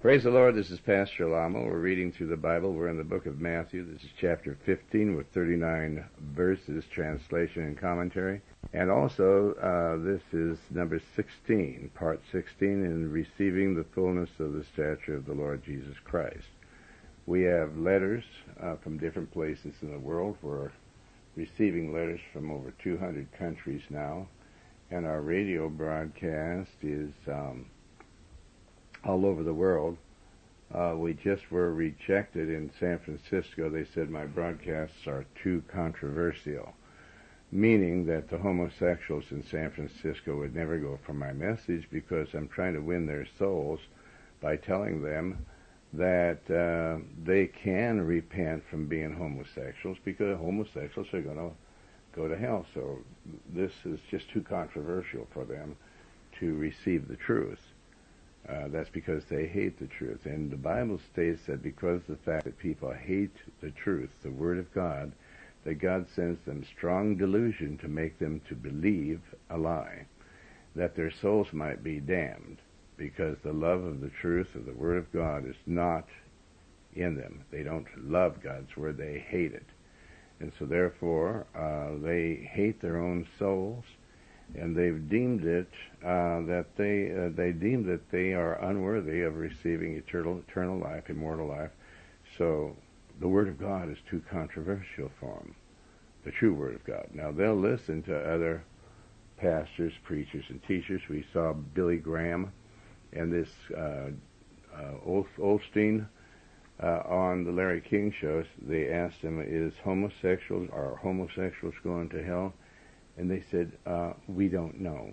Praise the Lord. This is Pastor Lama. We're reading through the Bible. We're in the book of Matthew. This is chapter 15 with 39 verses, translation and commentary. And also, this is number 16, part 16, in receiving the fullness of the stature of the Lord Jesus Christ. We have letters from different places in the world. We're receiving letters from over 200 countries now. And our radio broadcast is all over the world. We just were rejected in San Francisco. They said my broadcasts are too controversial, meaning that the homosexuals in San Francisco would never go for my message because I'm trying to win their souls by telling them that they can repent from being homosexuals because homosexuals are going to go to hell. So this is just too controversial for them to receive the truth. That's because they hate the truth. And the Bible states that because of the fact that people hate the truth, the Word of God, that God sends them strong delusion to make them to believe a lie, that their souls might be damned, because the love of the truth of the Word of God is not in them. They don't love God's Word, they hate it. And so therefore, they hate their own souls, and they've deemed it that they deem that they are unworthy of receiving eternal life, immortal life. So the Word of God is too controversial for them, the true Word of God. Now they'll listen to other pastors, preachers, and teachers. We saw Billy Graham and this Osteen on the Larry King shows. They asked him, are homosexuals going to hell? And they said, we don't know.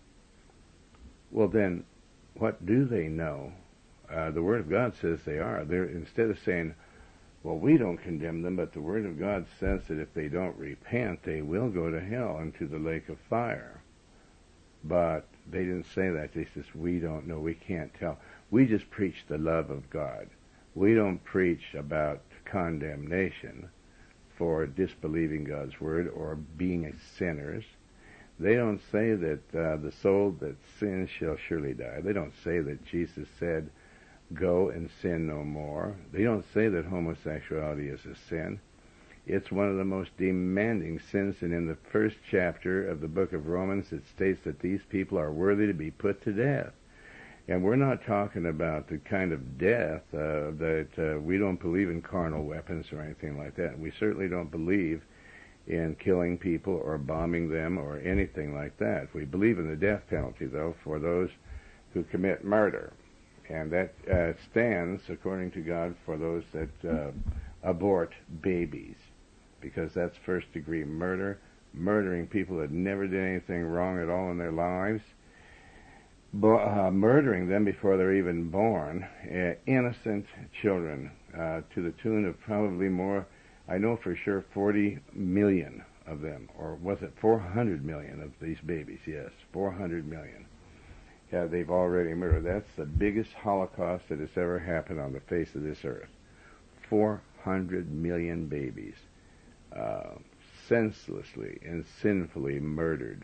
Well, then, what do they know? The Word of God says they are. Instead of saying, well, we don't condemn them, but the Word of God says that if they don't repent, they will go to hell and to the lake of fire. But they didn't say that. They said, we don't know. We can't tell. We just preach the love of God. We don't preach about condemnation for disbelieving God's Word or being sinners. They don't say that the soul that sins shall surely die. They don't say that Jesus said, go and sin no more. They don't say that homosexuality is a sin. It's one of the most demanding sins, and in the first chapter of the book of Romans it states that these people are worthy to be put to death. And we're not talking about the kind of death that we don't believe in carnal weapons or anything like that. We certainly don't believe in killing people or bombing them or anything like that. We believe in the death penalty, though, for those who commit murder. And that stands, according to God, for those that abort babies, because that's first-degree murder, murdering people that never did anything wrong at all in their lives, murdering them before they're even born, innocent children, to the tune of probably more, I know for sure 40 million of them, or was it 400 million of these babies? Yes, 400 million. Yeah, they've already murdered. That's the biggest Holocaust that has ever happened on the face of this earth. 400 million babies, senselessly and sinfully murdered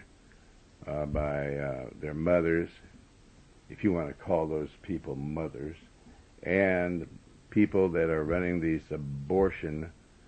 by their mothers, if you want to call those people mothers, and people that are running these abortion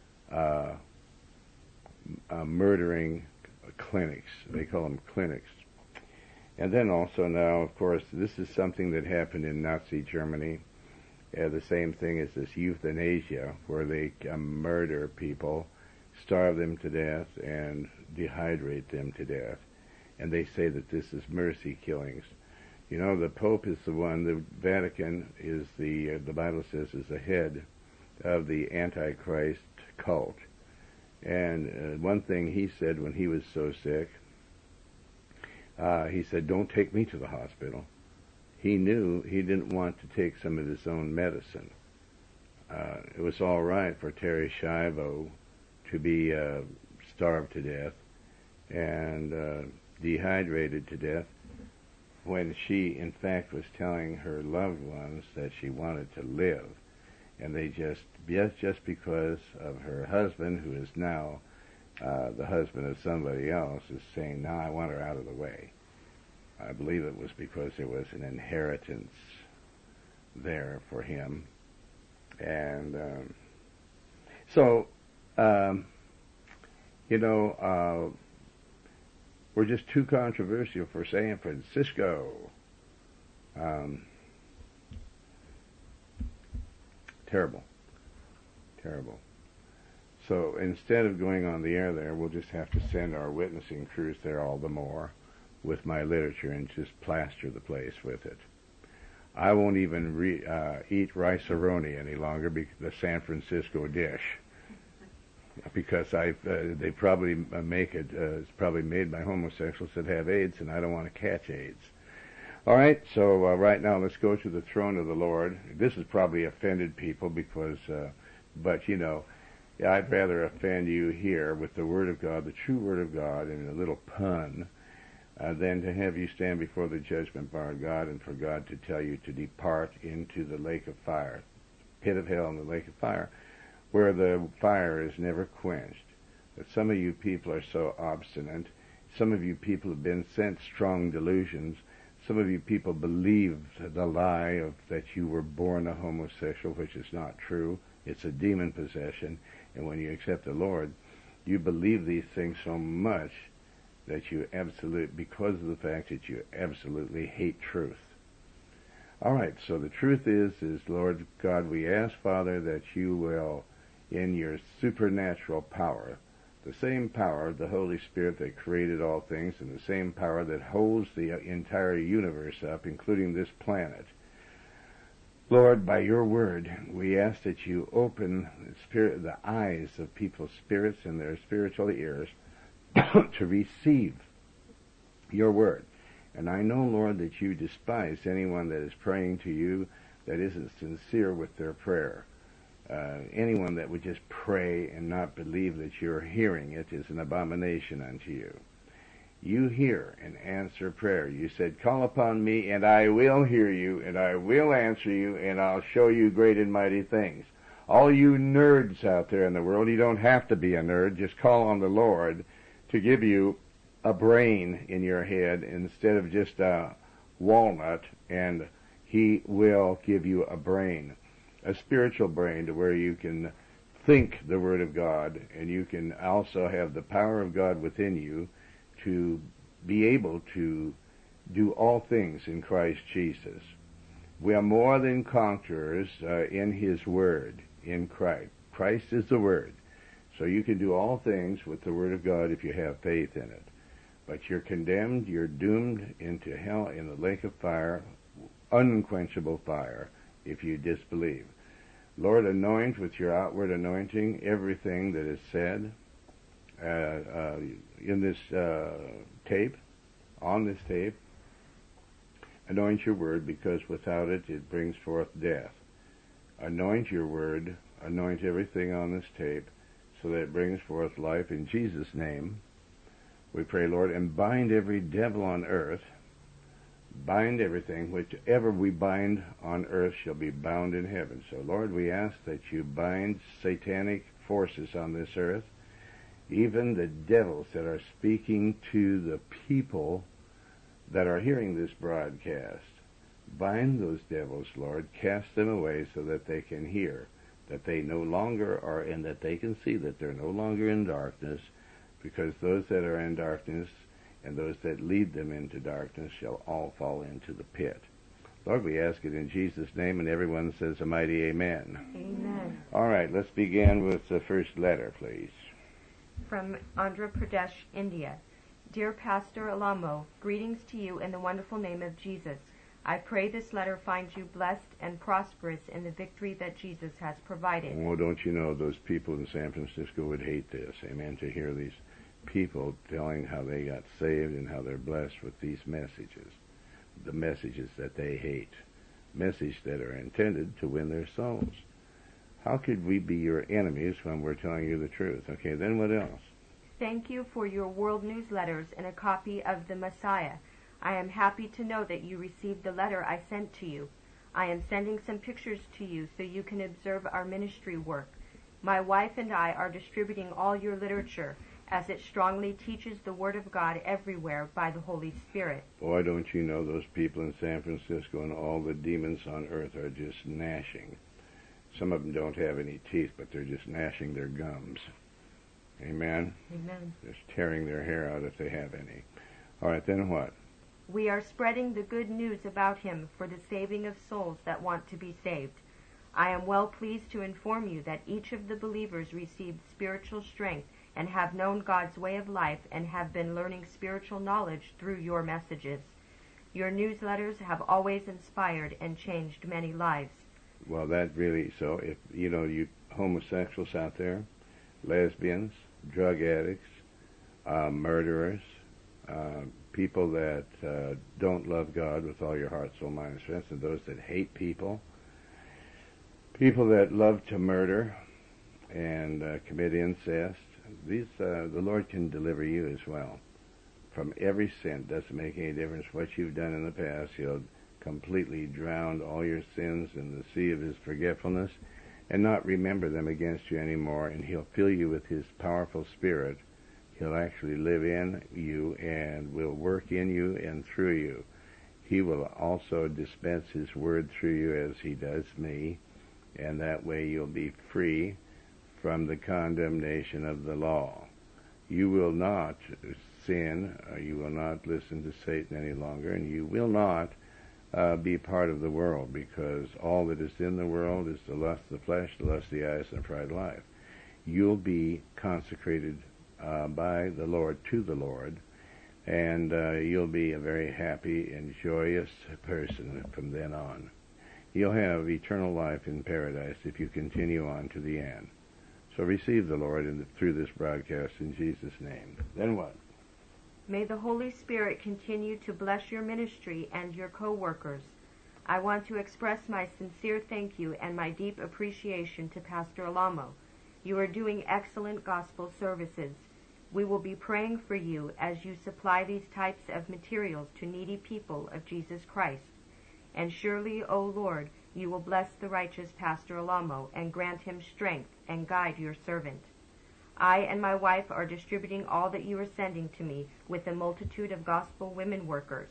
murdering clinics. They call them clinics. And then also now, of course, this is something that happened in Nazi Germany. The same thing as this euthanasia, where they murder people, starve them to death, and dehydrate them to death. And they say that this is mercy killings. You know, the Pope is the one, the Vatican is the Bible says, is the head of the Antichrist cult. And one thing he said when he was so sick, he said, don't take me to the hospital. He knew he didn't want to take some of his own medicine. It was all right for Terry Schiavo to be starved to death and dehydrated to death, when she, in fact, was telling her loved ones that she wanted to live. And they just because of her husband, who is now the husband of somebody else, is saying, now I want her out of the way. I believe it was because there was an inheritance there for him. And so, we're just too controversial for San Francisco. Terrible. So instead of going on the air there, we'll just have to send our witnessing crews there all the more with my literature and just plaster the place with it. I won't even eat rice-a-roni any longer, the San Francisco dish, because they probably make it. It's probably made by homosexuals that have AIDS, and I don't want to catch AIDS. All right, so right now let's go to the throne of the Lord. This has probably offended people because, but I'd rather offend you here with the Word of God, the true Word of God, and a little pun, than to have you stand before the judgment bar of God and for God to tell you to depart into the lake of fire, pit of hell and the lake of fire, where the fire is never quenched. But some of you people are so obstinate. Some of you people have been sent strong delusions. Some of you people believe the lie of that you were born a homosexual, which is not true. It's a demon possession. And when you accept the Lord, you believe these things so much that because of the fact that you absolutely hate truth. All right, so the truth is Lord God, we ask, Father, that you will, in your supernatural power, the same power of the Holy Spirit that created all things, and the same power that holds the entire universe up, including this planet. Lord, by your word, we ask that you open the eyes of people's spirits and their spiritual ears to receive your word. And I know, Lord, that you despise anyone that is praying to you that isn't sincere with their prayer. Anyone that would just pray and not believe that you're hearing it is an abomination unto you. You hear and answer prayer. You said, call upon me and I will hear you and I will answer you and I'll show you great and mighty things. All you nerds out there in the world, you don't have to be a nerd. Just call on the Lord to give you a brain in your head instead of just a walnut, and he will give you a brain, a spiritual brain, to where you can think the Word of God, and you can also have the power of God within you to be able to do all things in Christ Jesus. We are more than conquerors in His Word, in Christ. Christ is the Word. So you can do all things with the Word of God if you have faith in it. But you're condemned, you're doomed into hell in the lake of fire, unquenchable fire, if you disbelieve. Lord, anoint with your outward anointing everything that is said in this tape, on this tape. Anoint your word, because without it, it brings forth death. Anoint your word, anoint everything on this tape, so that it brings forth life. In Jesus' name, we pray, Lord, and bind every devil on earth. Bind everything. Whichever we bind on earth shall be bound in heaven. So, Lord, we ask that you bind satanic forces on this earth, even the devils that are speaking to the people that are hearing this broadcast. Bind those devils, Lord. Cast them away so that they can hear, that they no longer are, and that they can see that they're no longer in darkness, because those that are in darkness and those that lead them into darkness shall all fall into the pit. Lord, we ask it in Jesus' name, and everyone says a mighty amen. Amen. All right, let's begin with the first letter, please. From Andhra Pradesh, India. Dear Pastor Alamo, greetings to you in the wonderful name of Jesus. I pray this letter finds you blessed and prosperous in the victory that Jesus has provided. Oh, don't you know, those people in San Francisco would hate this, amen, to hear these people telling how they got saved and how they're blessed with these messages, the messages that they hate, messages that are intended to win their souls. How could we be your enemies when we're telling you the truth? Okay, then what else? Thank you for your world newsletters and a copy of the Messiah. I am happy to know that you received the letter I sent to you. I am sending some pictures to you so you can observe our ministry work. My wife and I are distributing all your literature, as it strongly teaches the Word of God everywhere by the Holy Spirit. Boy, don't you know those people in San Francisco and all the demons on earth are just gnashing. Some of them don't have any teeth, but they're just gnashing their gums. Amen? Amen. Just tearing their hair out if they have any. All right, then what? We are spreading the good news about him for the saving of souls that want to be saved. I am well pleased to inform you that each of the believers received spiritual strength and have known God's way of life and have been learning spiritual knowledge through your messages. Your newsletters have always inspired and changed many lives. Well, that really, so if, you homosexuals out there, lesbians, drug addicts, murderers, people that don't love God with all your heart, soul, mind, and strength, and those that hate people, people that love to murder and commit incest, the Lord can deliver you as well from every sin. Doesn't make any difference what you've done in the past. He'll completely drown all your sins in the sea of his forgetfulness and not remember them against you anymore, and he'll fill you with his powerful Spirit. He'll actually live in you and will work in you and through you. He will also dispense his word through you as he does me, and that way you'll be free from the condemnation of the law. You will not sin, you will not listen to Satan any longer, and you will not be part of the world, because all that is in the world is the lust of the flesh, the lust of the eyes, and the pride of life. You'll be consecrated by the Lord to the Lord, and you'll be a very happy and joyous person from then on. You'll have eternal life in paradise if you continue on to the end. So receive the Lord through this broadcast in Jesus' name. Then what? May the Holy Spirit continue to bless your ministry and your co-workers. I want to express my sincere thank you and my deep appreciation to Pastor Alamo. You are doing excellent gospel services. We will be praying for you as you supply these types of materials to needy people of Jesus Christ. And surely, O Lord, you will bless the righteous Pastor Alamo and grant him strength and guide your servant. I and my wife are distributing all that you are sending to me with a multitude of gospel women workers.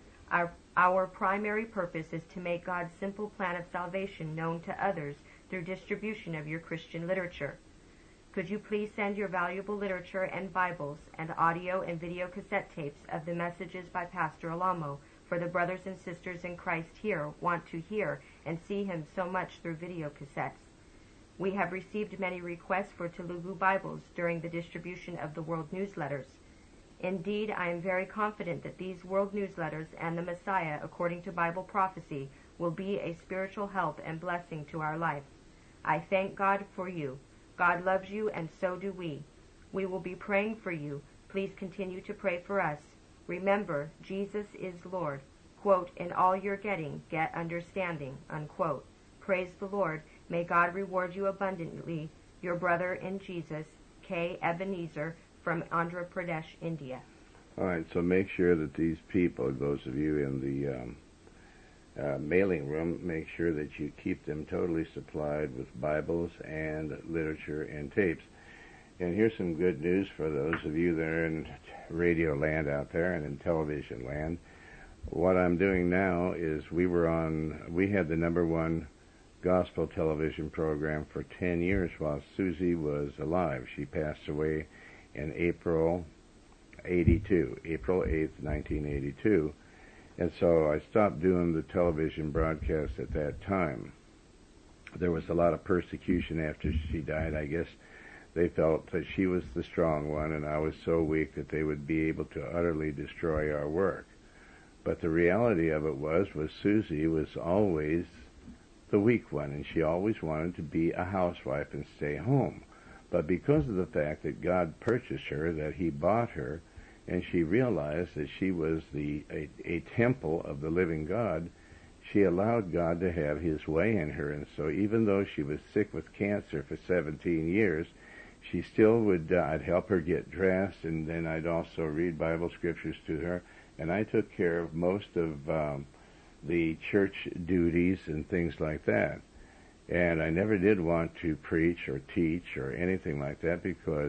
Our primary purpose is to make God's simple plan of salvation known to others through distribution of your Christian literature. Could you please send your valuable literature and Bibles and audio and video cassette tapes of the messages by Pastor Alamo for the brothers and sisters in Christ here want to hear and see him so much through video cassettes. We have received many requests for Telugu Bibles during the distribution of the World Newsletters. Indeed, I am very confident that these World Newsletters and the Messiah, according to Bible prophecy, will be a spiritual help and blessing to our life. I thank God for you. God loves you, and so do we. We will be praying for you. Please continue to pray for us. Remember, Jesus is Lord. Quote, in all you're getting, get understanding. Unquote. Praise the Lord. May God reward you abundantly. Your brother in Jesus, K. Ebenezer, from Andhra Pradesh, India. All right, so make sure that these people, those of you in the mailing room, make sure that you keep them totally supplied with Bibles and literature and tapes. And here's some good news for those of you that are in radio land out there and in television land. What I'm doing now is we had the _1 gospel television program for 10 years while Susie was alive. She passed away in April 8th, 1982. And so I stopped doing the television broadcast at that time. There was a lot of persecution after she died. I guess they felt that she was the strong one and I was so weak that they would be able to utterly destroy our work. But the reality of it was Susie was always the weak one, and she always wanted to be a housewife and stay home. But because of the fact that God purchased her, that he bought her, and she realized that she was a temple of the living God, she allowed God to have his way in her. And so even though she was sick with cancer for 17 years, she still would, I'd help her get dressed, and then I'd also read Bible scriptures to her, and I took care of most of the church duties and things like that. And I never did want to preach or teach or anything like that, because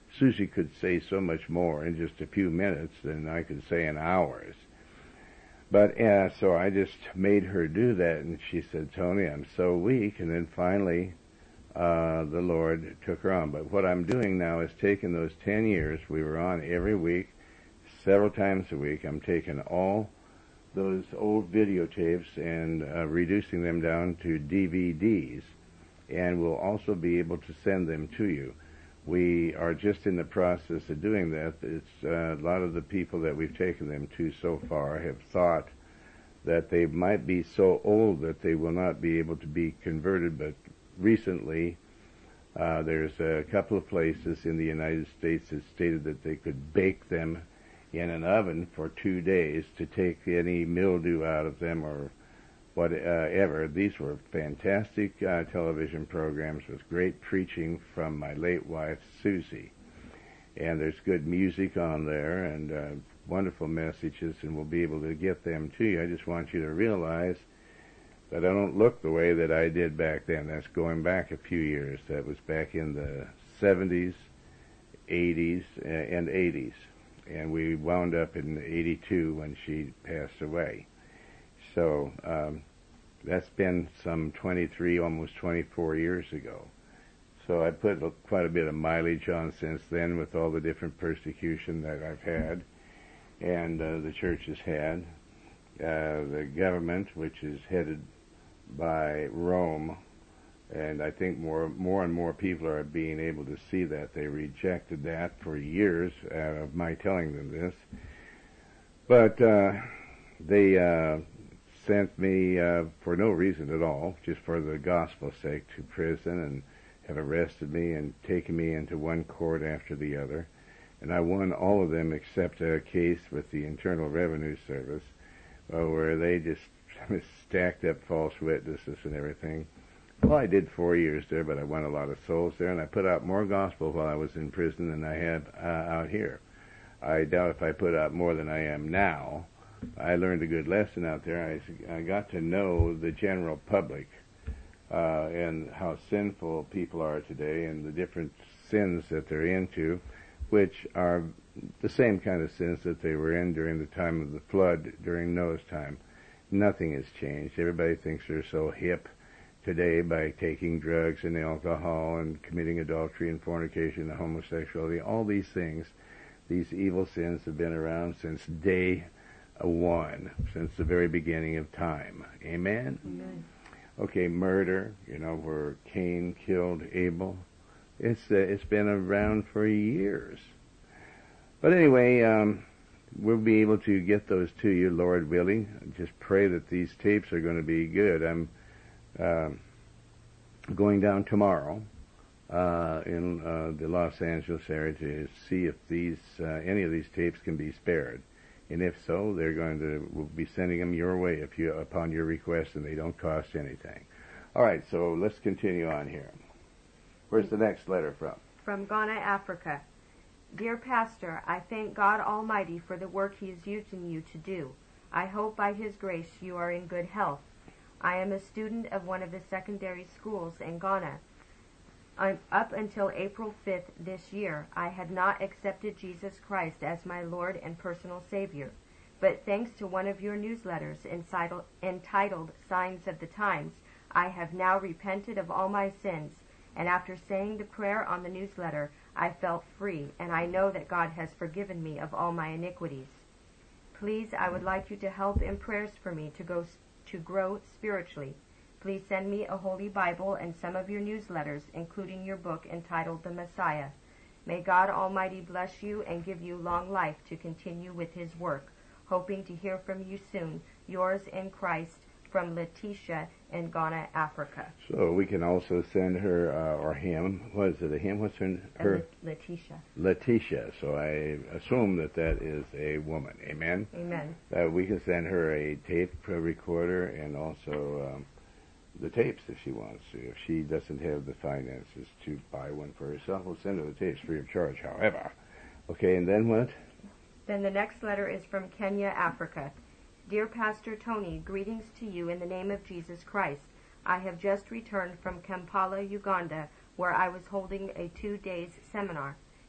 Susie could say so much more in just a few minutes than I could say in hours. But so I just made her do that, and she said, Tony, I'm so weak. And then finally, the Lord took her on. But what I'm doing now is taking those 10 years, we were on every week, several times a week. I'm taking all those old videotapes and reducing them down to DVDs, and we'll also be able to send them to you. We are just in the process of doing that. It's a lot of the people that we've taken them to so far have thought that they might be so old that they will not be able to be converted, but recently there's a couple of places in the United States that stated that they could bake them in an oven for 2 days to take any mildew out of them or whatever. These were fantastic television programs with great preaching from my late wife, Susie. And there's good music on there and wonderful messages, and we'll be able to get them to you. I just want you to realize that I don't look the way that I did back then. That's going back a few years. That was back in the 70s, 80s, and 80s. And we wound up in 82 when she passed away. So that's been some 23, almost 24 years ago. So I put quite a bit of mileage on since then with all the different persecution that I've had and the church has had. The government, which is headed by Rome, and I think more and more people are being able to see that. They rejected that for years of my telling them this. But they sent me for no reason at all, just for the gospel's sake, to prison and have arrested me and taken me into one court after the other. And I won all of them except a case with the Internal Revenue Service where they just stacked up false witnesses and everything. Well, I did 4 years there, but I won a lot of souls there, and I put out more gospel while I was in prison than I had out here. I doubt if I put out more than I am now. I learned a good lesson out there. I got to know the general public and how sinful people are today and the different sins that they're into, which are the same kind of sins that they were in during the time of the flood, during Noah's time. Nothing has changed. Everybody thinks they're so hip today by taking drugs and alcohol and committing adultery and fornication and homosexuality. All these things, these evil sins have been around since day one, since the very beginning of time. Amen? Amen. Okay, murder, where Cain killed Abel. It's been around for years. But anyway, we'll be able to get those to you, Lord willing. Just pray that these tapes are going to be good. I'm going down tomorrow in the Los Angeles area to see if any of these tapes can be spared. And if so, we'll be sending them your way upon your request, and they don't cost anything. All right, so let's continue on here. Where's the next letter from? From Ghana, Africa. Dear Pastor, I thank God Almighty for the work He is using you to do. I hope by His grace you are in good health. I am a student of one of the secondary schools in Ghana. Up until April 5th this year, I had not accepted Jesus Christ as my Lord and personal Savior. But thanks to one of your newsletters entitled Signs of the Times, I have now repented of all my sins, and after saying the prayer on the newsletter, I felt free, and I know that God has forgiven me of all my iniquities. Please, I would like you to help in prayers for me to grow spiritually. Please send me a Holy Bible and some of your newsletters, including your book entitled The Messiah. May God Almighty bless you and give you long life to continue with His work. Hoping to hear from you soon. Yours in Christ, from Letitia in Ghana, Africa. So we can also send her, or him, what is it, a him? What's her? Letitia. Letitia. So I assume that is a woman. Amen? Amen. We can send her a tape recorder and also the tapes if she wants to. If she doesn't have the finances to buy one for herself, we'll send her the tapes free of charge, however. Okay, and then what? Then the next letter is from Kenya, Africa. Dear Pastor Tony, greetings to you in the name of Jesus Christ. I have just returned from Kampala, Uganda, where I was holding a 2 days seminar.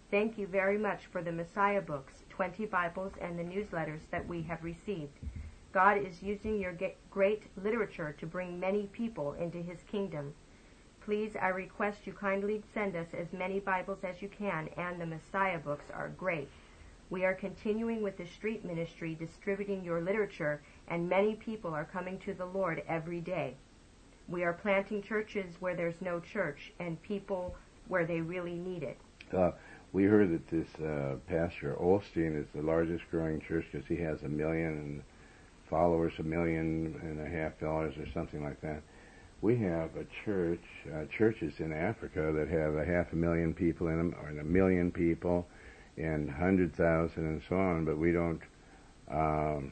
Thank you very much for the Messiah books, 20 Bibles, and the newsletters that we have received. God is using your great literature to bring many people into His kingdom. Please, I request you kindly send us as many Bibles as you can, and the Messiah books are great. We are continuing with the street ministry, distributing your literature, and many people are coming to the Lord every day. We are planting churches where there's no church, and people where they really need it. We heard that this Pastor Osteen is the largest growing church because he has 1 million followers, $1.5 million or something like that. We have a church, churches in Africa that have 500,000 people in them, or 1 million people, and 100,000 and so on. But we don't know.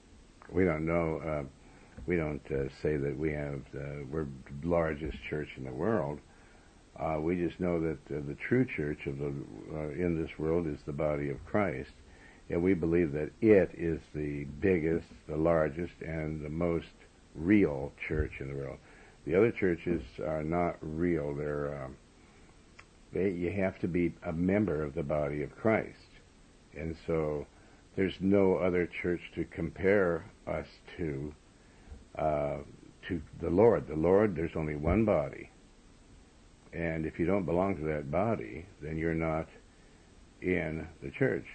We don't say that we're the largest church in the world. We just know that the true church of in this world is the body of Christ, and we believe that it is the biggest, the largest, and the most real church in the world. The other churches are not real. You have to be a member of the body of Christ, and so there's no other church to compare us to the Lord. The Lord, there's only one body. And if you don't belong to that body, then you're not in the church.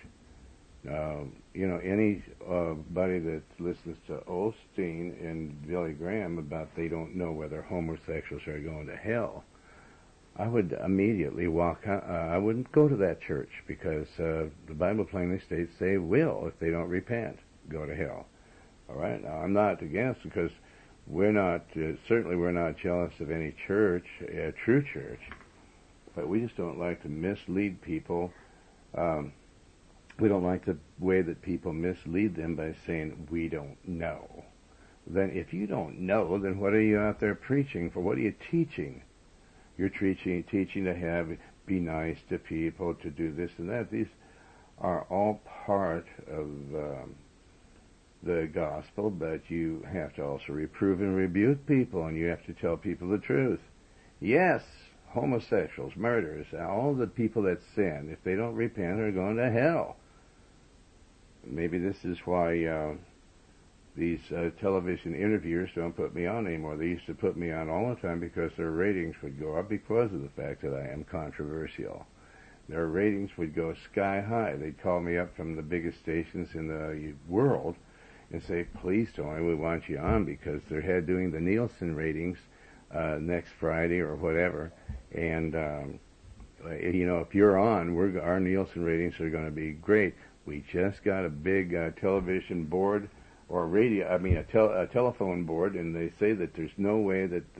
Anybody that listens to Osteen and Billy Graham about they don't know whether homosexuals are going to hell, I would immediately walk out. I wouldn't go to that church because the Bible plainly states they will, if they don't repent, go to hell. All right? Now, I'm not against, because we're not jealous of any church, a true church, but we just don't like to mislead people. We don't like the way that people mislead them by saying, we don't know. Then if you don't know, then what are you out there preaching for? What are you teaching? You're teaching to be nice to people, to do this and that. These are all part of the gospel, but you have to also reprove and rebuke people, and you have to tell people the truth. Yes, homosexuals, murderers, all the people that sin, if they don't repent, are going to hell. Maybe this is why these television interviewers don't put me on anymore. They used to put me on all the time because their ratings would go up because of the fact that I am controversial. Their ratings would go sky high. They'd call me up from the biggest stations in the world and say, please, Tony, we want you on, because they're doing the Nielsen ratings next Friday or whatever. And, if you're on, our Nielsen ratings are going to be great. We just got a big television board, or a telephone board, and they say that there's no way that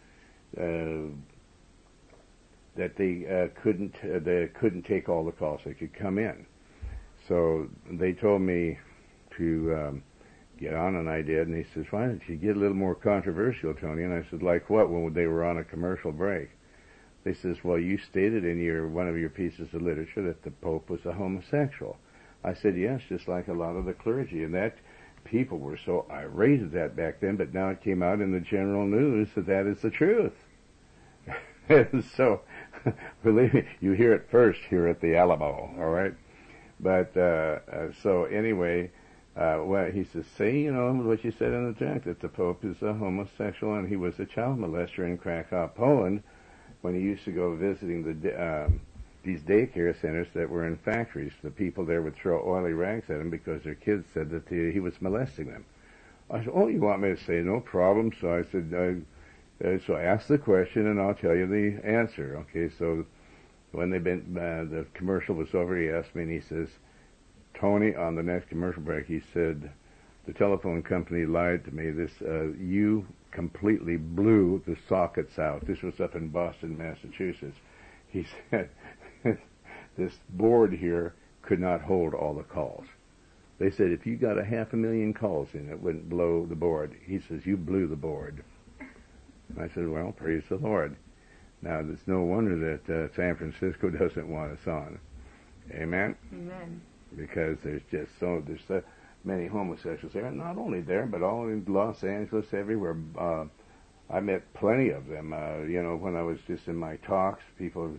they couldn't take all the calls. They could come in. So they told me to get on, and I did. And he says, why don't you get a little more controversial, Tony? And I said, like what? When they were on a commercial break. They says, well, you stated in one of your pieces of literature that the Pope was a homosexual. I said, yes, just like a lot of the clergy. And that people were so irate at that back then, but now it came out in the general news that is the truth. And so, believe me, you hear it first here at the Alamo, all right? But, so anyway, he says, say, what you said in the text, that the Pope is a homosexual, and he was a child molester in Krakow, Poland, when he used to go visiting these daycare centers that were in factories. The people there would throw oily rags at him because their kids said that he was molesting them. I said, oh, you want me to say no problem? So I said, so ask the question and I'll tell you the answer. Okay, so when the commercial was over, he asked me, and he says, Tony, on the next commercial break, he said, the telephone company lied to me. You completely blew the sockets out. This was up in Boston, Massachusetts. He said, this board here could not hold all the calls. They said if you got 500,000 calls in, it wouldn't blow the board. He says, you blew the board. I said, well, praise the Lord. Now, there's no wonder that San Francisco doesn't want us on. Amen? Amen. Because there's so many homosexuals there. Not only there, but all in Los Angeles, everywhere. I met plenty of them. When I was just in my talks, people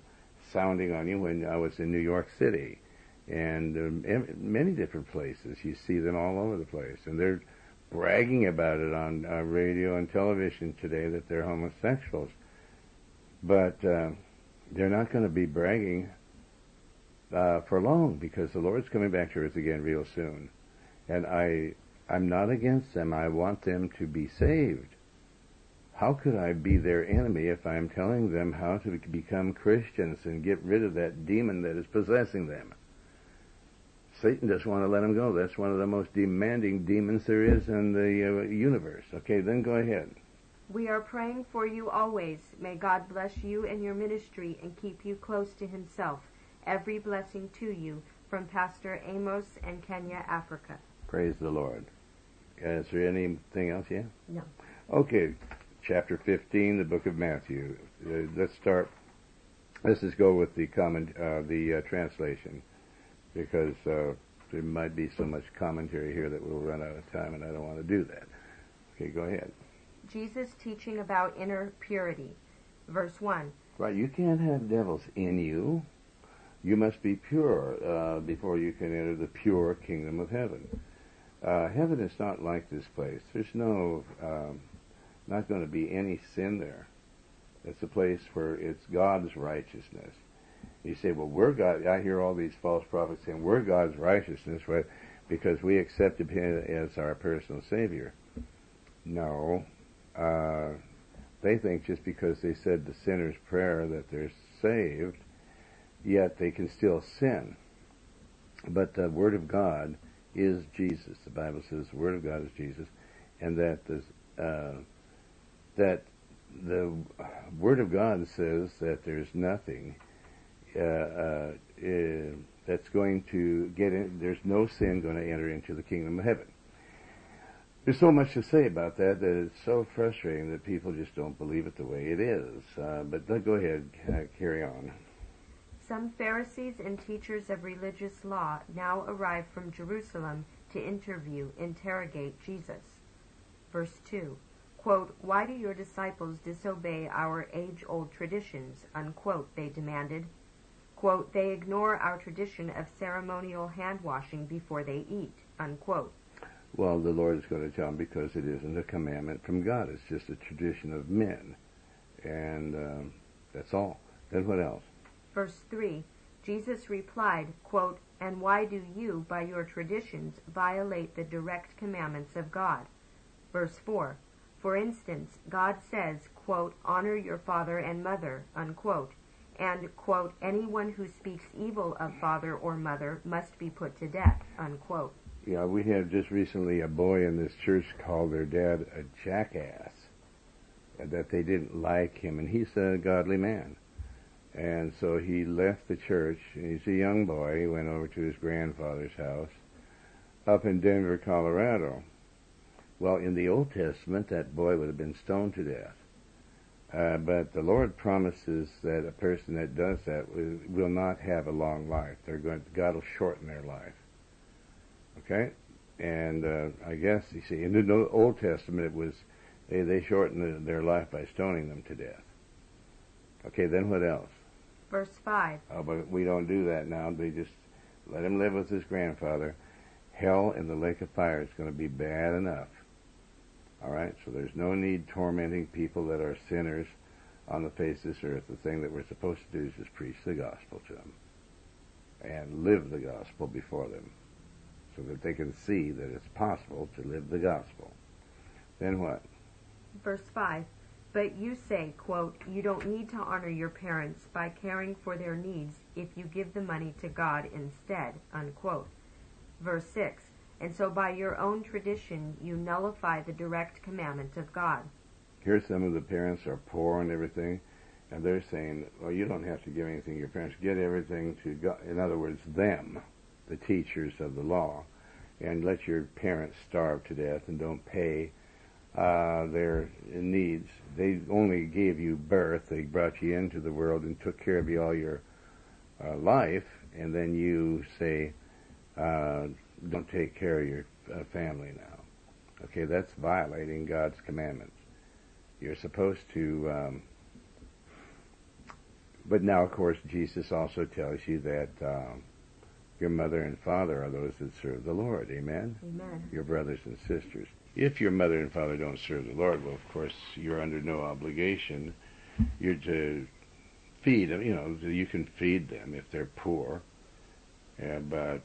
sounding on you when I was in New York City. And many different places. You see them all over the place. And they're bragging about it on radio and television today that they're homosexuals. But they're not going to be bragging for long, because the Lord's coming back to earth again real soon. And I'm not against them. I want them to be saved. How could I be their enemy if I'm telling them how to become Christians and get rid of that demon that is possessing them? Satan doesn't want to let them go. That's one of the most demanding demons there is in the universe. Okay, then go ahead. We are praying for you always. May God bless you and your ministry and keep you close to himself. Every blessing to you, from Pastor Amos in Kenya, Africa. Praise the Lord. Is there anything else yet? No. Okay, chapter 15, the book of Matthew. Let's just go with the translation, because there might be so much commentary here that we'll run out of time, and I don't want to do that. Okay, go ahead. Jesus teaching about inner purity. Verse 1. Right, you can't have devils in you. You must be pure before you can enter the pure kingdom of heaven. Heaven is not like this place. There's not going to be any sin there. It's a place where it's God's righteousness. You say, well, we're God. I hear all these false prophets saying we're God's righteousness, right? Because we accepted him as our personal Savior. No. They think just because they said the sinner's prayer that they're saved, yet they can still sin. But the Word of God is Jesus. The Bible says the Word of God is Jesus, and that the Word of God says that there's nothing that's going to get in. There's no sin going to enter into the kingdom of heaven. There's so much to say about that it's so frustrating that people just don't believe it the way it is. But go ahead, carry on. Some Pharisees and teachers of religious law now arrive from Jerusalem to interrogate Jesus. Verse 2, quote, "Why do your disciples disobey our age-old traditions?" unquote, they demanded. Quote, "They ignore our tradition of ceremonial hand-washing before they eat," unquote. Well, the Lord is going to tell them because it isn't a commandment from God. It's just a tradition of men. And that's all. Then what else? Verse 3, Jesus replied, quote, "And why do you, by your traditions, violate the direct commandments of God?" Verse 4, "For instance, God says, quote, 'Honor your father and mother,' unquote, and, quote, 'Anyone who speaks evil of father or mother must be put to death,' unquote." Yeah, we had just recently a boy in this church called their dad a jackass, and that they didn't like him, and he's a godly man. And so he left the church, and he's a young boy. He went over to his grandfather's house up in Denver, Colorado. Well, in the Old Testament, that boy would have been stoned to death. But the Lord promises that a person that does that will not have a long life. God will shorten their life. Okay? And I guess, you see, in the Old Testament, it was they shortened their life by stoning them to death. Okay, then what else? Verse 5. Oh, but we don't do that now. They just let him live with his grandfather. Hell and the lake of fire is going to be bad enough. All right? So there's no need tormenting people that are sinners on the face of this earth. The thing that we're supposed to do is just preach the gospel to them and live the gospel before them so that they can see that it's possible to live the gospel. Then what? Verse 5. "But you say, quote, 'You don't need to honor your parents by caring for their needs if you give the money to God instead,' unquote." Verse 6. "And so by your own tradition you nullify the direct commandment of God." Here some of the parents are poor and everything, and they're saying, well, you don't have to give anything to your parents. Get everything to God. In other words, them, the teachers of the law, and let your parents starve to death and don't pay their needs. They only gave you birth. They brought you into the world and took care of you all your life, and then you say, don't take care of your family now. Okay, that's violating God's commandments. You're supposed to But now, of course, Jesus also tells you that your mother and father are those that serve the Lord. Amen? Amen. Your brothers and sisters. If your mother and father don't serve the Lord, well, of course, you're under no obligation. You're to feed them. You know, you can feed them if they're poor. But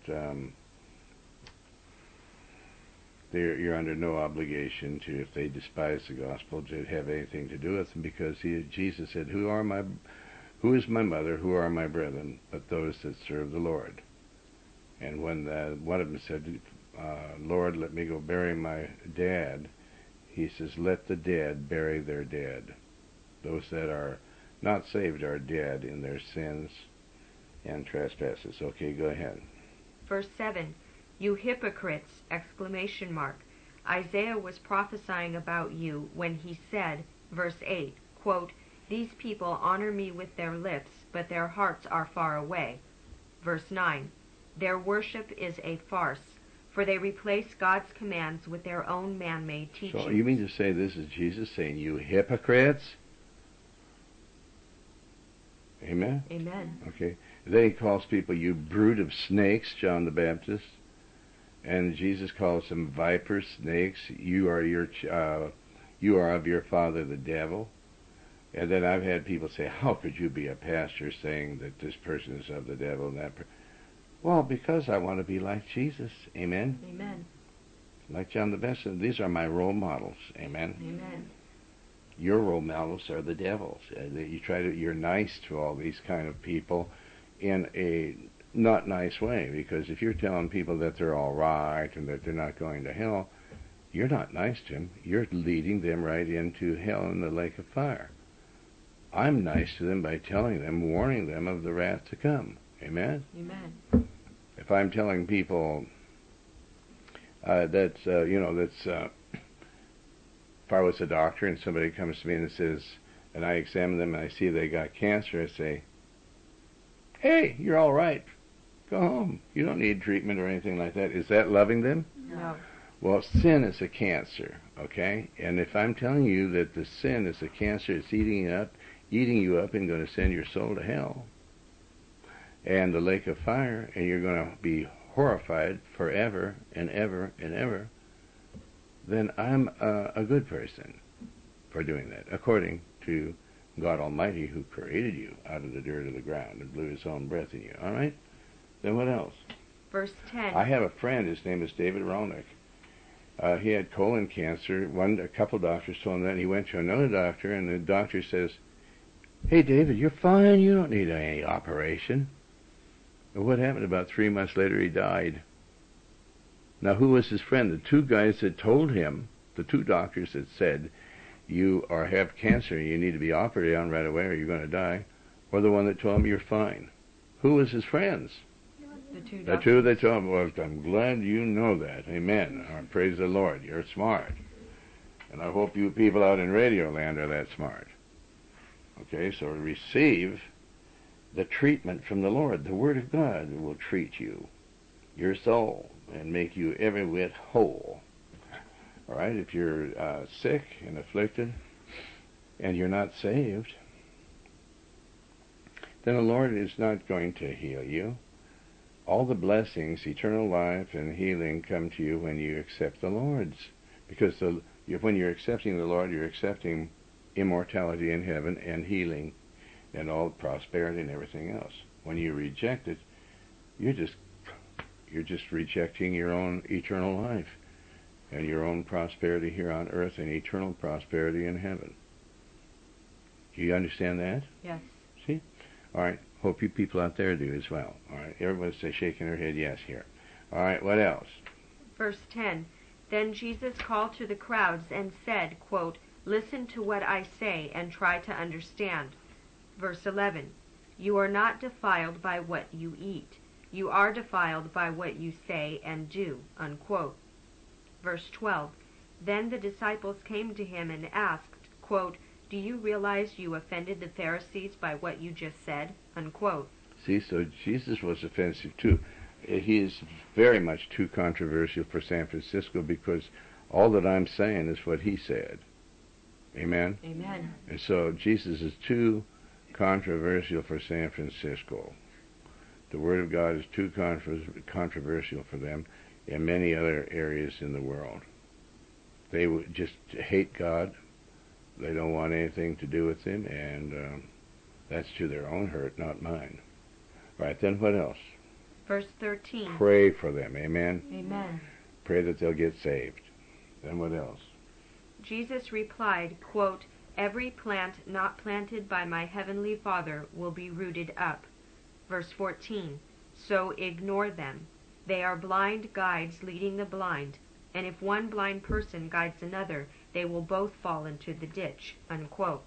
you're under no obligation to, if they despise the gospel, to have anything to do with them, because Jesus said, who is my mother, who are my brethren, but those that serve the Lord? And when one of them said, Lord, let me go bury my dad, he says, let the dead bury their dead. Those that are not saved are dead in their sins and trespasses. Okay, go ahead. Verse 7, you hypocrites! ! Isaiah was prophesying about you when he said, verse 8, quote, these people honor me with their lips, but their hearts are far away. Verse 9, their worship is a farce, for they replace God's commands with their own man-made teachings. So you mean to say this is Jesus saying, you hypocrites? Amen? Amen. Okay. Then he calls people, you brood of snakes, John the Baptist. And Jesus calls them vipers, snakes. You are of your father the devil. And then I've had people say, how could you be a pastor saying that this person is of the devil and that Well, because I want to be like Jesus. Amen? Amen. Like John the Baptist. These are my role models. Amen? Amen. Your role models are the devils. You're nice to all these kind of people in a not nice way, because if you're telling people that they're all right and that they're not going to hell, you're not nice to them. You're leading them right into hell in the lake of fire. I'm nice to them by telling them, warning them of the wrath to come. Amen? Amen. If I'm telling people if I was a doctor and somebody comes to me and says, and I examine them and I see they got cancer, I say, hey, you're all right. Go home. You don't need treatment or anything like that. Is that loving them? No. Well, sin is a cancer, okay? And if I'm telling you that the sin is a cancer, it's eating you up and going to send your soul to hell and the lake of fire, and you're going to be horrified forever and ever and ever, then I'm a good person for doing that, according to God Almighty, who created you out of the dirt of the ground and blew his own breath in you. All right? Then what else? Verse 10. I have a friend, his name is David Rolnick. He had colon cancer. A couple doctors told him that, and he went to another doctor, and the doctor says, hey, David, you're fine. You don't need any operation. And what happened? About 3 months later, he died. Now, who was his friend? The two guys that told him, the two doctors that said, you have cancer, you need to be operated on right away or you're going to die, or the one that told him you're fine? Who was his friends? The two that told him. Well, I'm glad you know that. Amen. Praise the Lord. You're smart. And I hope you people out in Radio Land are that smart. Okay, so receive the treatment from the Lord. The Word of God will treat you, your soul, and make you every whit whole. All right, if you're sick and afflicted and you're not saved, then the Lord is not going to heal you. All the blessings, eternal life and healing, come to you when you accept the Lord's. Because when you're accepting the Lord, you're accepting immortality in heaven and healing and all prosperity and everything else. When you reject it, you're just rejecting your own eternal life and your own prosperity here on earth and eternal prosperity in heaven. Do you understand that? Yes. See? All right. Hope you people out there do as well. All right. Everybody's shaking their head yes here. All right. What else? Verse 10. Then Jesus called to the crowds and said, quote, listen to what I say and try to understand. Verse 11. You are not defiled by what you eat. You are defiled by what you say and do. Unquote. Verse 12. Then the disciples came to him and asked, quote, do you realize you offended the Pharisees by what you just said? Unquote. See, so Jesus was offensive too. He is very much too controversial for San Francisco because all that I'm saying is what he said. Amen? Amen. And so Jesus is too controversial for San Francisco. The Word of God is too controversial for them in many other areas in the world. They would just hate God. They don't want anything to do with Him, and that's to their own hurt, not mine. Right, then what else? Verse 13. Pray for them, amen? Amen. Pray that they'll get saved. Then what else? Jesus replied, quote, "Every plant not planted by my heavenly Father will be rooted up." Verse 14. So ignore them. They are blind guides leading the blind, and if one blind person guides another, they will both fall into the ditch. Unquote.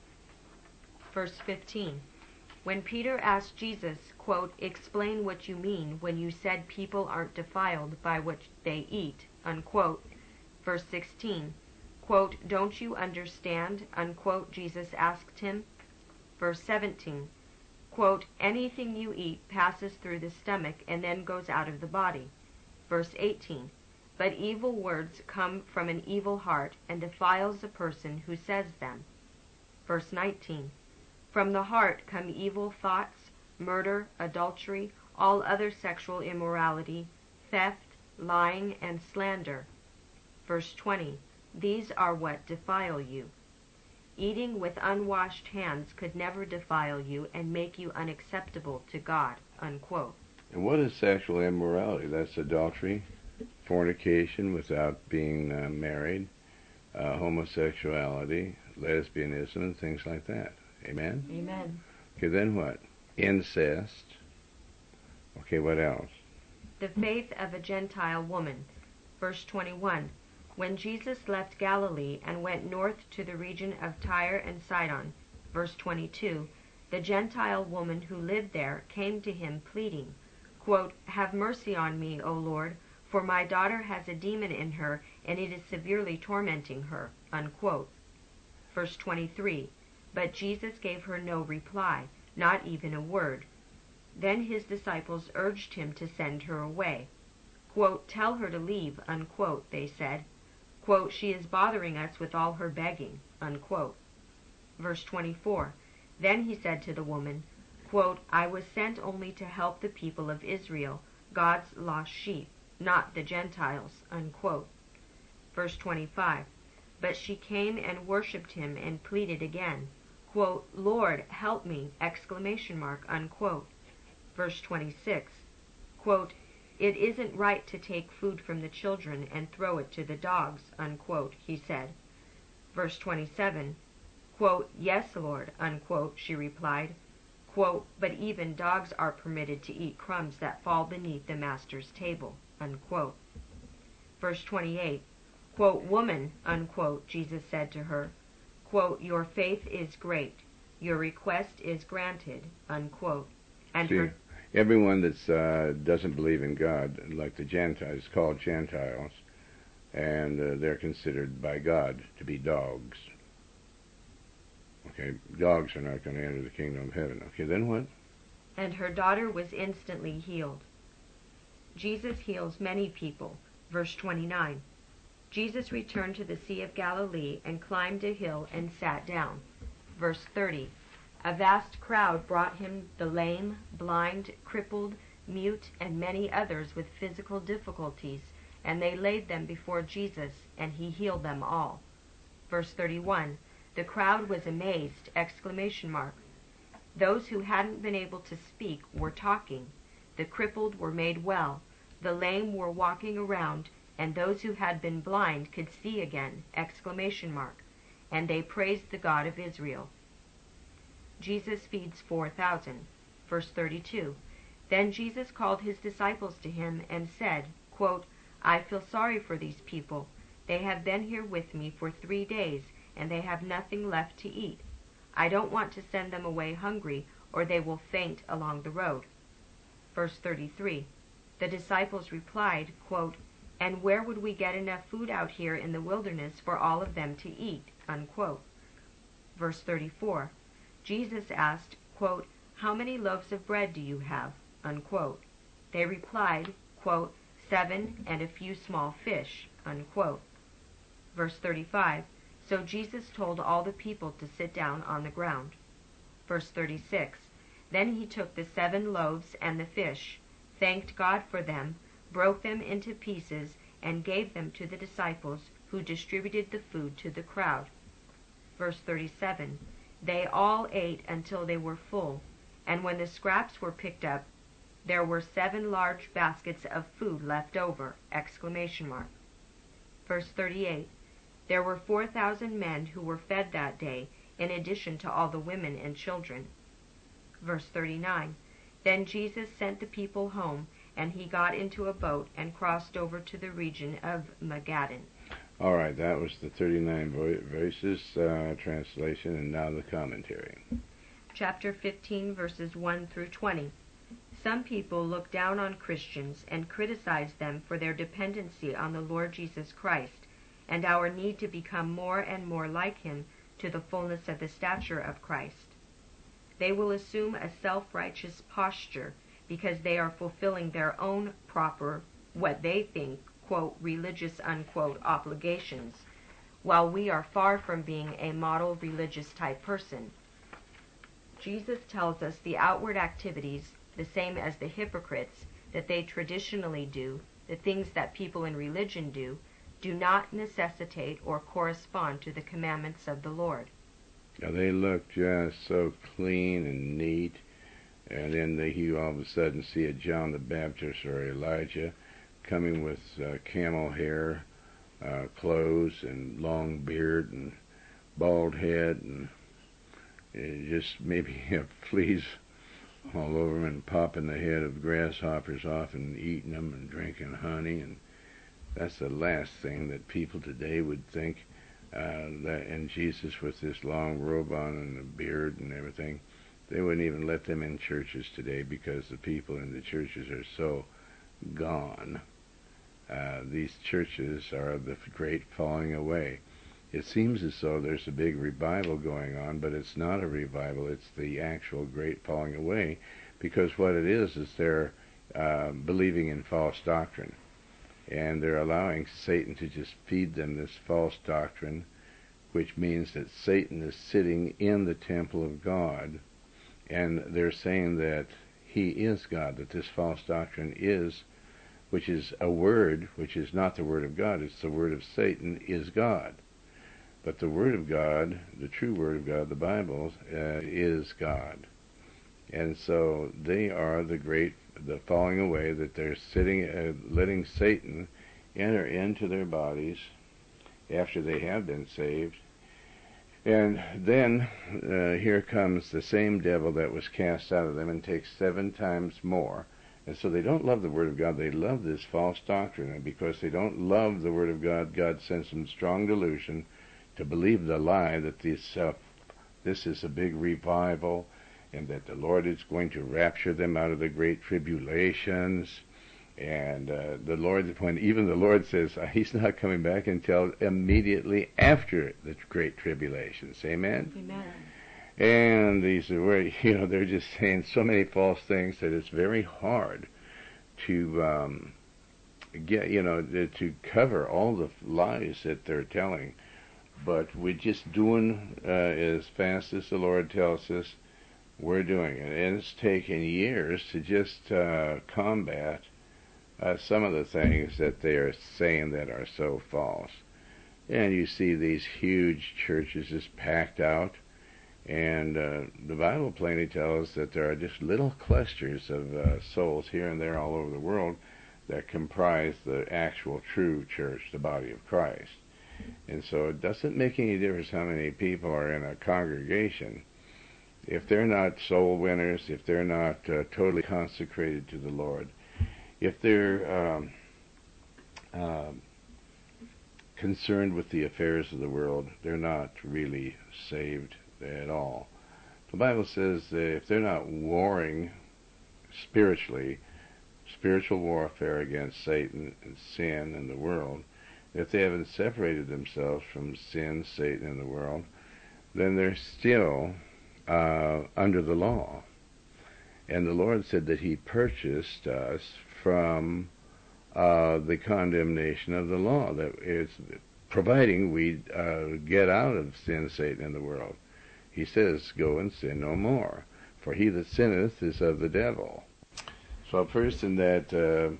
Verse 15. When Peter asked Jesus, quote, "Explain what you mean when you said people aren't defiled by what they eat," unquote. Verse 16. Quote, "Don't you understand?" unquote, Jesus asked him. Verse 17. Quote, "Anything you eat passes through the stomach and then goes out of the body." Verse 18. But evil words come from an evil heart and defiles a person who says them. Verse 19. From the heart come evil thoughts, murder, adultery, all other sexual immorality, theft, lying, and slander. Verse 20. These are what defile you. Eating with unwashed hands could never defile you and make you unacceptable to God. Unquote. And what is sexual immorality? That's adultery, fornication without being married, homosexuality, lesbianism, and things like that. Amen? Amen. Okay, then what? Incest. Okay, what else? The faith of a Gentile woman. Verse 21. When Jesus left Galilee and went north to the region of Tyre and Sidon, verse 22, the Gentile woman who lived there came to him pleading, quote, "Have mercy on me, O Lord, for my daughter has a demon in her, and it is severely tormenting her." Unquote. Verse 23, but Jesus gave her no reply, not even a word. Then his disciples urged him to send her away. Quote, "Tell her to leave," unquote, they said. Quote, "She is bothering us with all her begging." Unquote. Verse 24, then he said to the woman, quote, "I was sent only to help the people of Israel, God's lost sheep, not the Gentiles." Unquote. Verse 25, but she came and worshipped him and pleaded again, quote, "Lord, help me!" Exclamation mark, unquote. Verse 26, quote, "It isn't right to take food from the children and throw it to the dogs," unquote, he said. Verse 27, quote, "Yes, Lord," unquote, she replied, quote, "but even dogs are permitted to eat crumbs that fall beneath the master's table," unquote. Verse 28, quote, "Woman," unquote, Jesus said to her, quote, "Your faith is great. Your request is granted," unquote. And See, everyone that doesn't believe in God, like the Gentiles, is called Gentiles, and they're considered by God to be dogs. Okay, dogs are not going to enter the kingdom of heaven. Okay, then what? And her daughter was instantly healed. Jesus heals many people. Verse 29. Jesus returned to the Sea of Galilee and climbed a hill and sat down. Verse 30. A vast crowd brought him the lame, blind, crippled, mute, and many others with physical difficulties, and they laid them before Jesus, and he healed them all. Verse 31. The crowd was amazed! Exclamation mark. Those who hadn't been able to speak were talking. The crippled were made well. The lame were walking around, and those who had been blind could see again! Exclamation mark. And they praised the God of Israel. Jesus feeds 4,000. Verse 32. Then Jesus called his disciples to him and said, quote, "I feel sorry for these people. They have been here with me for 3 days, and they have nothing left to eat. I don't want to send them away hungry, or they will faint along the road." Verse 33. The disciples replied, quote, "And where would we get enough food out here in the wilderness for all of them to eat?" Unquote. Verse 34. Jesus asked, quote, "How many loaves of bread do you have?" Unquote. They replied, quote, 7 and a few small fish. Unquote. Verse 35. So Jesus told all the people to sit down on the ground. Verse 36. Then he took the 7 loaves and the fish, thanked God for them, broke them into pieces, and gave them to the disciples, who distributed the food to the crowd. Verse 37. They all ate until they were full, and when the scraps were picked up, there were 7 large baskets of food left over! Verse 38. There were 4,000 men who were fed that day, in addition to all the women and children. Verse 39. Then Jesus sent the people home, and he got into a boat and crossed over to the region of Magadan. All right, that was the 39 Voices translation, and now the commentary. Chapter 15, verses 1 through 20. Some people look down on Christians and criticize them for their dependency on the Lord Jesus Christ and our need to become more and more like him to the fullness of the stature of Christ. They will assume a self-righteous posture because they are fulfilling their own proper, what they think, quote, religious, unquote, obligations, while we are far from being a model religious type person. Jesus tells us the outward activities, the same as the hypocrites, that they traditionally do, the things that people in religion do not necessitate or correspond to the commandments of the Lord. Now they look just so clean and neat, and then you all of a sudden see a John the Baptist or Elijah coming with camel hair, clothes, and long beard, and bald head, and just maybe fleas all over them, and popping the head of grasshoppers off and eating them and drinking honey. And that's the last thing that people today would think. And Jesus with this long robe on and a beard and everything, they wouldn't even let them in churches today because the people in the churches are so gone. These churches are the great falling away. It seems as though there's a big revival going on, but it's not a revival. It's the actual great falling away, because what it is they're believing in false doctrine, and they're allowing Satan to just feed them this false doctrine, which means that Satan is sitting in the temple of God, and they're saying that he is God, that this false doctrine is, which is a word, which is not the word of God, it's the word of Satan, is God. But the word of God, the true word of God, the Bible, is God. And so they are the falling away, that they're letting Satan enter into their bodies after they have been saved. And then here comes the same devil that was cast out of them and takes 7 times more. And so they don't love the Word of God, they love this false doctrine. And because they don't love the Word of God, God sends them strong delusion to believe the lie that this is a big revival, and that the Lord is going to rapture them out of the great tribulations. And the Lord says he's not coming back until immediately after the great tribulations. Amen? Amen. And these are where, they're just saying so many false things that it's very hard to to cover all the lies that they're telling. But we're just doing as fast as the Lord tells us, we're doing it. And it's taken years to just combat some of the things that they are saying that are so false. And you see these huge churches just packed out. And the Bible plainly tells us that there are just little clusters of souls here and there all over the world that comprise the actual true church, the body of Christ. And so it doesn't make any difference how many people are in a congregation. If they're not soul winners, if they're not totally consecrated to the Lord, if they're concerned with the affairs of the world, they're not really saved at all. The Bible says that if they're not warring spiritually, spiritual warfare against Satan and sin and the world, if they haven't separated themselves from sin, Satan, and the world, then they're still under the law. And the Lord said that he purchased us from the condemnation of the law, that is, providing we get out of sin, Satan, and the world. He says, go and sin no more, for he that sinneth is of the devil. So a person that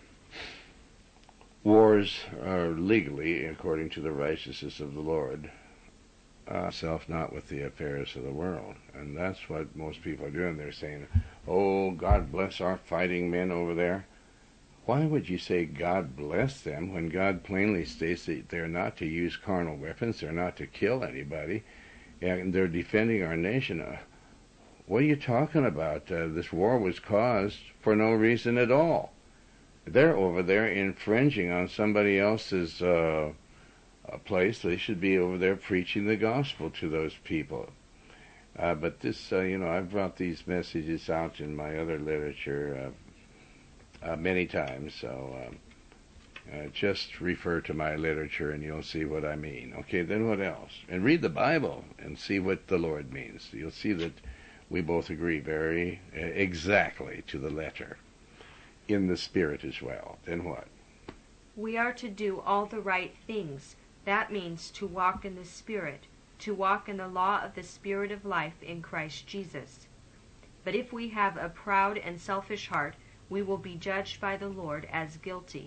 wars are legally according to the righteousness of the Lord, self not with the affairs of the world. And that's what most people are doing. They're saying, oh, God bless our fighting men over there. Why would you say God bless them when God plainly states that they're not to use carnal weapons, they're not to kill anybody, and they're defending our nation? What are you talking about? This war was caused for no reason at all. They're over there infringing on somebody else's place. They should be over there preaching the gospel to those people. But this, I've brought these messages out in my other literature many times, so just refer to my literature and you'll see what I mean. Okay, then what else? And read the Bible and see what the Lord means. You'll see that we both agree very exactly to the letter, in the Spirit as well. Then what? We are to do all the right things. That means to walk in the Spirit, to walk in the law of the Spirit of life in Christ Jesus. But if we have a proud and selfish heart, we will be judged by the Lord as guilty.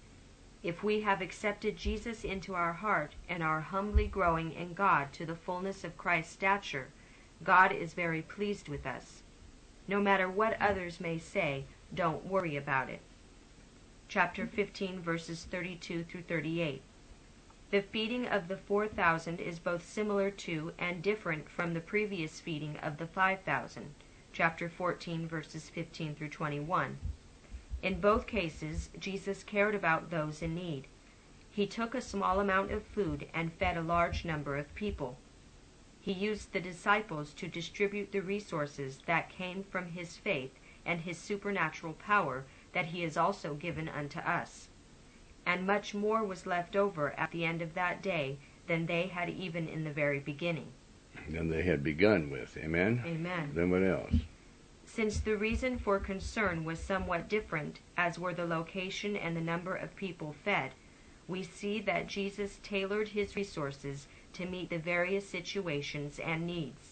If we have accepted Jesus into our heart and are humbly growing in God to the fullness of Christ's stature, God is very pleased with us. No matter what others may say, don't worry about it. Chapter 15, verses 32 through 38. The feeding of the 4,000 is both similar to and different from the previous feeding of the 5,000. Chapter 14, verses 15 through 21. In both cases, Jesus cared about those in need. He took a small amount of food and fed a large number of people. He used the disciples to distribute the resources that came from his faith and his supernatural power that he has also given unto us. And much more was left over at the end of that day than they had even in the very beginning. Than they had begun with. Amen? Amen. Then what else? Since the reason for concern was somewhat different, as were the location and the number of people fed, we see that Jesus tailored his resources to meet the various situations and needs.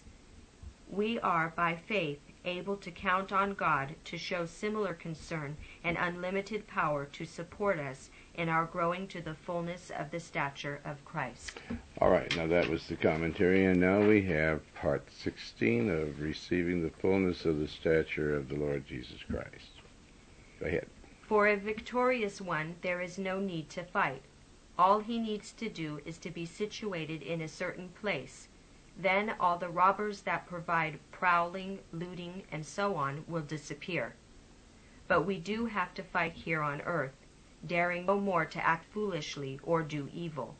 We are, by faith, able to count on God to show similar concern and unlimited power to support us in our growing to the fullness of the stature of Christ. All right, now that was the commentary, and now we have part 16 of receiving the fullness of the stature of the Lord Jesus Christ. Go ahead. For a victorious one, there is no need to fight. All he needs to do is to be situated in a certain place. Then all the robbers that provide prowling, looting, and so on will disappear. But we do have to fight here on earth, daring no more to act foolishly or do evil.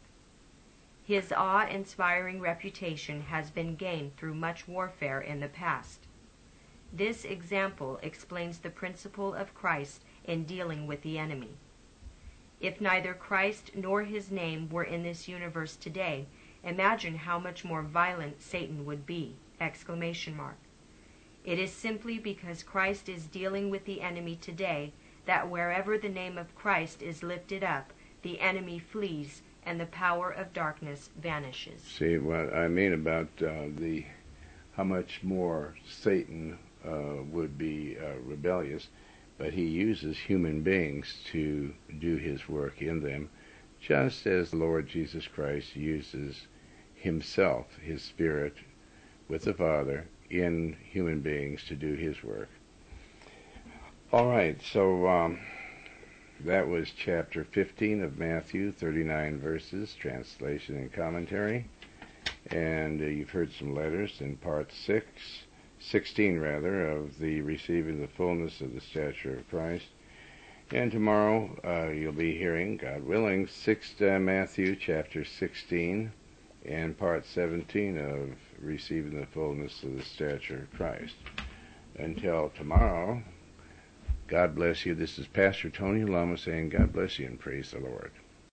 His awe-inspiring reputation has been gained through much warfare in the past. This example explains the principle of Christ in dealing with the enemy. If neither Christ nor his name were in this universe today, imagine how much more violent Satan would be! ! It is simply because Christ is dealing with the enemy today that wherever the name of Christ is lifted up, the enemy flees and the power of darkness vanishes. See what I mean about how much more Satan would be rebellious, but he uses human beings to do his work in them, just as the Lord Jesus Christ uses himself, his Spirit, with the Father in human beings to do his work. All right, so that was chapter 15 of Matthew, 39 verses, translation and commentary. And you've heard some letters in part 16 of the Receiving the Fullness of the Stature of Christ. And tomorrow you'll be hearing, God willing, Matthew chapter 16 and part 17 of Receiving the Fullness of the Stature of Christ. Until tomorrow, God bless you. This is Pastor Tony Lama saying God bless you and praise the Lord.